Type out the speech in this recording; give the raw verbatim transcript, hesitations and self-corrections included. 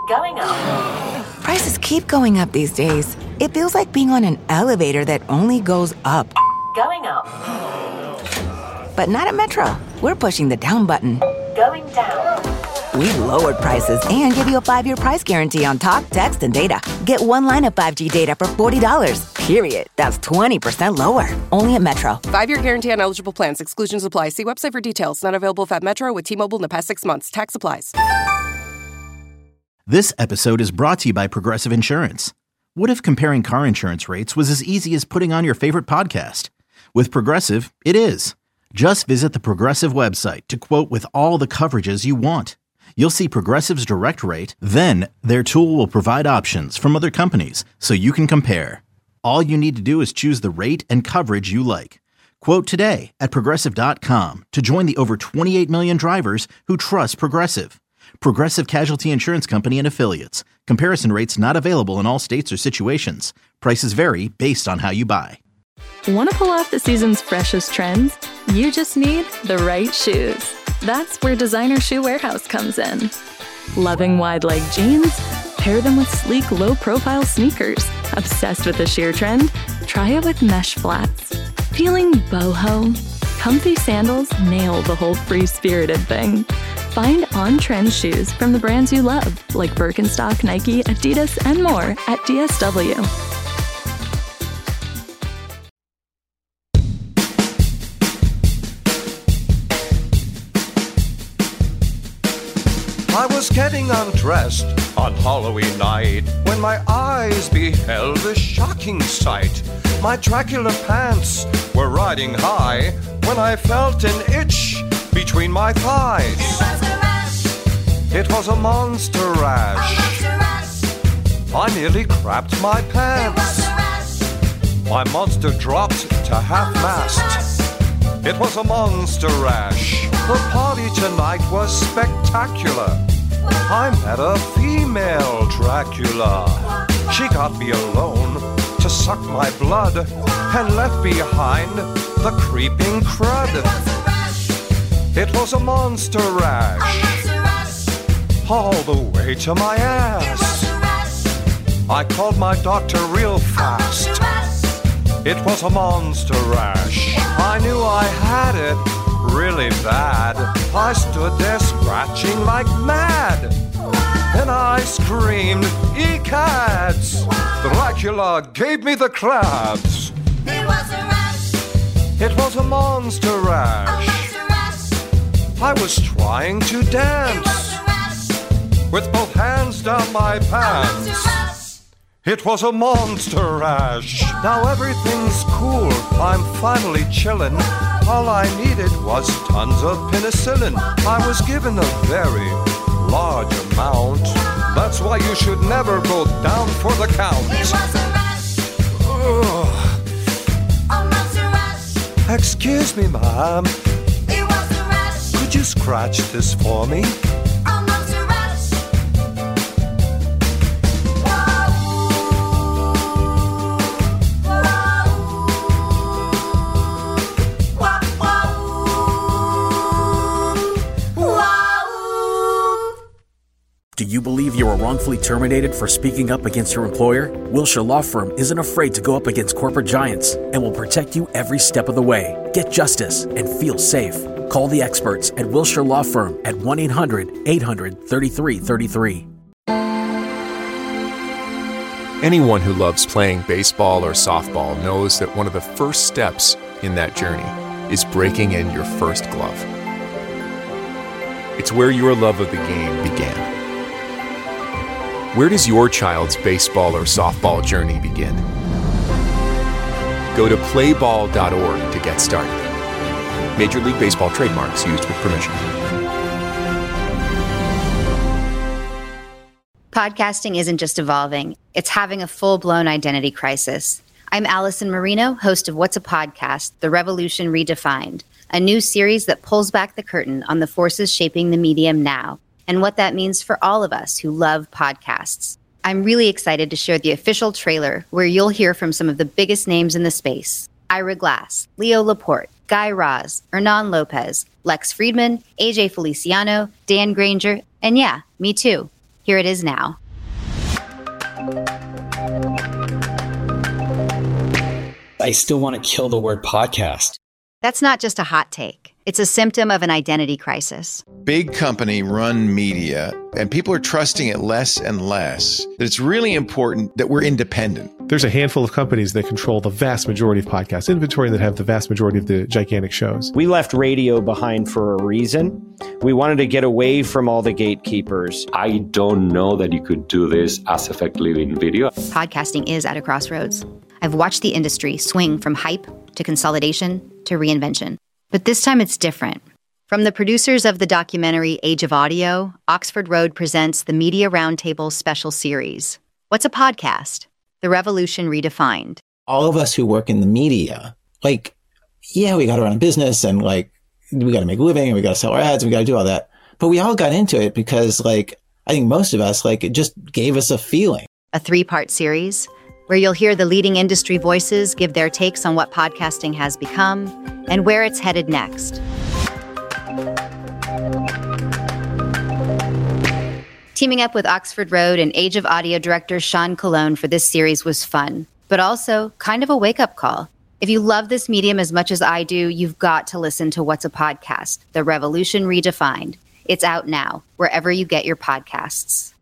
Going up. Prices keep going up these days. It feels like being on an elevator that only goes up. Going up. But not at Metro. We're pushing the down button. Going down. We've lowered prices and give you a five-year price guarantee on talk, text, and data. Get one line of five G data for forty dollars. Period. That's twenty percent lower. Only at Metro. Five-year guarantee on eligible plans. Exclusions apply. See website for details. Not available at Metro with T-Mobile in the past six months. Tax applies. This episode is brought to you by Progressive Insurance. What if comparing car insurance rates was as easy as putting on your favorite podcast? With Progressive, it is. Just visit the Progressive website to quote with all the coverages you want. You'll see Progressive's direct rate, then their tool will provide options from other companies so you can compare. All you need to do is choose the rate and coverage you like. Quote today at Progressive dot com to join the over twenty-eight million drivers who trust Progressive. Progressive Casualty Insurance Company and Affiliates. Comparison rates not available in all states or situations. Prices vary based on how you buy. Want to pull off the season's freshest trends? You just need the right shoes. That's where Designer Shoe Warehouse comes in. Loving wide leg jeans? Pair them with sleek, low-profile sneakers. Obsessed with the sheer trend? Try it with mesh flats. Feeling boho? Comfy sandals nail the whole free-spirited thing. Find on-trend shoes from the brands you love, like Birkenstock, Nike, Adidas, and more at D S W. I was getting undressed on Halloween night when my eyes beheld a shocking sight. My Dracula pants were riding high when I felt an itch between my thighs. It was a rash. It was a monster rash. A monster rash. I nearly crapped my pants. It was a rash. My monster dropped to half-mast. It was a monster rash. The party tonight was spectacular. I met a female Dracula. She got me alone to suck my blood and left behind the creeping crud. It was a monster rash. All the way to my ass. I called my doctor real fast. It was a monster rash. I knew I had it really bad. I stood there scratching like mad. Then I screamed, "Ecads!" Dracula gave me the crabs. It was a rash. It was a monster rash. A monster rash. I was trying to dance. It was a rash. With both hands down my A monster pants. rash. It was a monster rash. Now everything's cool. I'm finally chillin'. All I needed was tons of penicillin. I was given a very large amount. That's why you should never go down for the count. It was a rash. Ugh. A monster rash. Excuse me, ma'am. It was a rash. Could you scratch this for me? A monster rash. Do you believe you were wrongfully terminated for speaking up against your employer? Wilshire Law Firm isn't afraid to go up against corporate giants and will protect you every step of the way. Get justice and feel safe. Call the experts at Wilshire Law Firm at one eight hundred eight hundred thirty-three thirty-three. Anyone who loves playing baseball or softball knows that one of the first steps in that journey is breaking in your first glove. It's where your love of the game began. Where does your child's baseball or softball journey begin? Go to play ball dot org to get started. Major League Baseball trademarks used with permission. Podcasting isn't just evolving, it's having a full-blown identity crisis. I'm Allison Marino, host of What's a Podcast? The Revolution Redefined, a new series that pulls back the curtain on the forces shaping the medium now, and what that means for all of us who love podcasts. I'm really excited to share the official trailer where you'll hear from some of the biggest names in the space. Ira Glass, Leo Laporte, Guy Raz, Hernan Lopez, Lex Friedman, A J Feliciano, Dan Granger, and yeah, me too. Here it is now. I still want to kill the word podcast. That's not just a hot take. It's a symptom of an identity crisis. Big company run media, and people are trusting it less and less. That it's really important that we're independent. There's a handful of companies that control the vast majority of podcast inventory and that have the vast majority of the gigantic shows. We left radio behind for a reason. We wanted to get away from all the gatekeepers. I don't know that you could do this as effectively in video. Podcasting is at a crossroads. I've watched the industry swing from hype to consolidation to reinvention. But this time it's different. From the producers of the documentary Age of Audio, Oxford Road presents the Media Roundtable special series. What's a podcast? The Revolution Redefined. All of us who work in the media, like, yeah, we got to run a business and like, we got to make a living and we got to sell our ads and we got to do all that. But we all got into it because like, I think most of us, like, it just gave us a feeling. A three-part series where you'll hear the leading industry voices give their takes on what podcasting has become and where it's headed next. Teaming up with Oxford Road and Age of Audio director Sean Colon for this series was fun, but also kind of a wake-up call. If you love this medium as much as I do, you've got to listen to What's a Podcast? The Revolution Redefined. It's out now, wherever you get your podcasts.